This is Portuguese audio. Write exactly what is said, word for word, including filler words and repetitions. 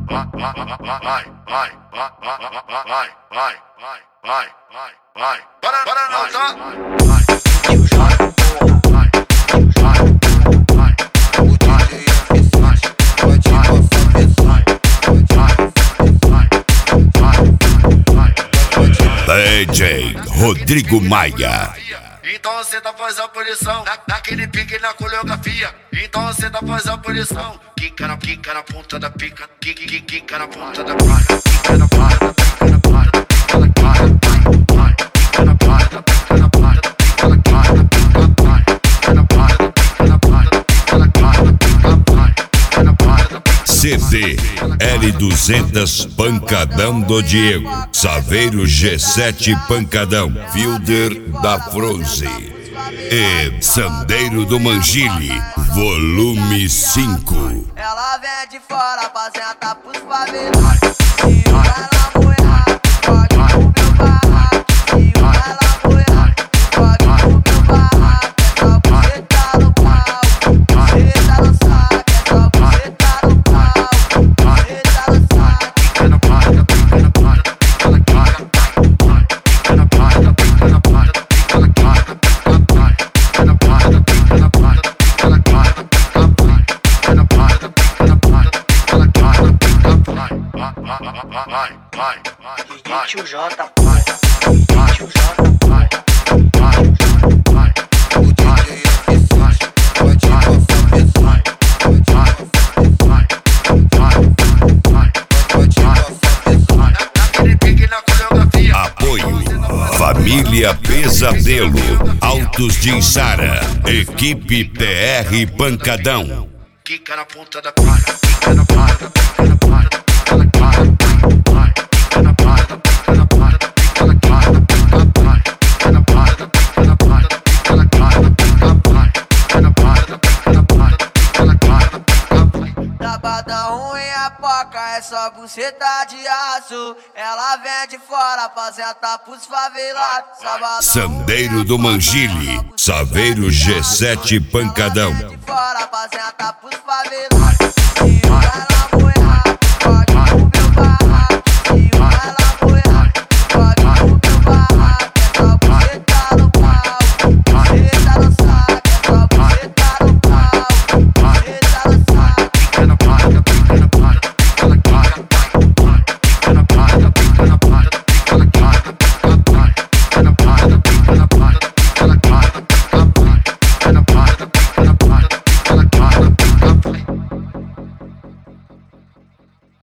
Para, para não, tá? D J Rodrigo Maia. Então senta, faz a posição, na, naquele pique na coreografia. Então senta, faz a posição, quica na pica na ponta da pica, quica, quica, quica na ponta da pica, quica na ponta da pica, na ponta da pica, na ponta da pica, quica na ponta da pica, na ponta da pica, na ponta da pica, quica na ponta da pica, na ponta da pica, na ponta da pica, quica na ponta da pica. C D L duzentos Pancadão do Diego, Saveiro G sete Pancadão, Fielder da Froze e Sandeiro do Mangile, volume cinco. Ela vem de fora pra sentar pros favelados. E ela namorada, pode o meu barraco. E ela namorada, pode o meu barraco. É só você tá no pau, você tá no saco. É só você tá no pau, você tá no saco. Quica na ponta da pica, na ponta da pica, na ponta da pica, quica na ponta da pica, na ponta da pica, na ponta da pica, quica na ponta da pica, na ponta da pica, na ponta da pica, quica na ponta da pica, na ponta da pica, na ponta da pica. Vai, vai, vai, vai. Tio J, vai. Tio J, vai. Vai, o D J é fácil, pode ir com cabeça. Vai, vai, vai, vai, pode ir com cabeça. Naquele pique na coreografia. Apoio Família Pesadelo, Altos de Içara, Equipe P R Pancadão. Quica na ponta da pica, quica na ponta da pica, na ponta da pica, na ponta da pica, quica na ponta da pica, na ponta da pica, na ponta da pica, quica na ponta da pica, na ponta da pica, na ponta da pica, quica na ponta da pica, na ponta da pica, na ponta da pica. Sabadão ruim a poca, é só buceta de aço. Ela vem de fora pra sentar pros favelados. Sabadão Sandeiro do Mangile, Saveiro G sete Pancadão. de fora pra sentar pros favelados. E ela namorada.